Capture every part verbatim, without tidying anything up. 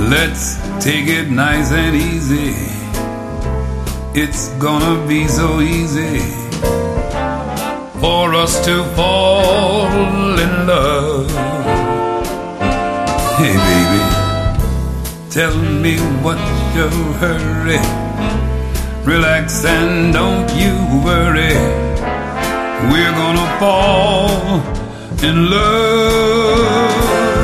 Let's take it nice and easy. It's gonna be so easy for us to fall in love. Hey baby, tell me what's your hurry. Relax and don't you worry. We're gonna fall in love.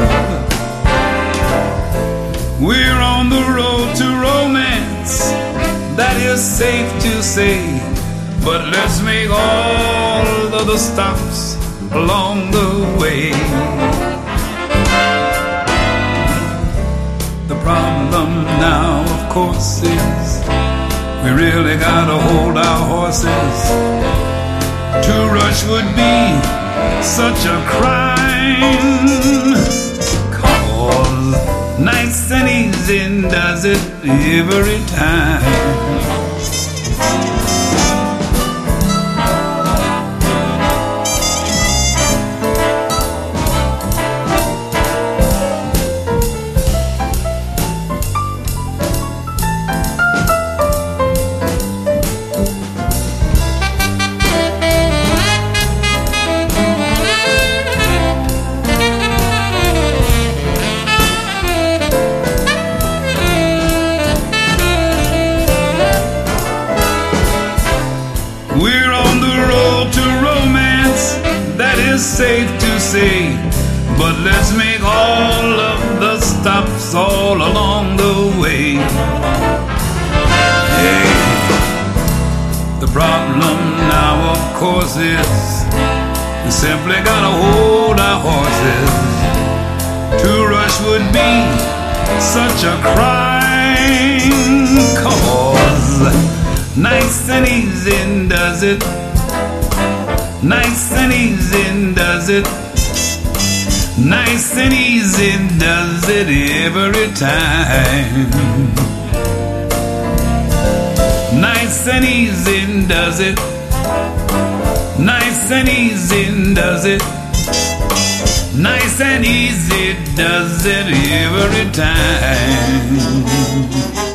We're on the road to romance, that is safe to say. But let's make all of the stops along the way. The problem now, of course, is we really gotta hold our horses. To rush would be such a crime, 'cause nice and easy does it every time. We're on the road to romance, that is safe to say. But let's make all of the stops all along the way. Hey, the problem now, of course, is we simply gotta hold our horses. To rush would be such a crime, 'cause nice and easy does it. Nice and easy does it. Nice and easy does it every time. Nice and easy does it. Nice and easy does it. Nice and easy does it every time.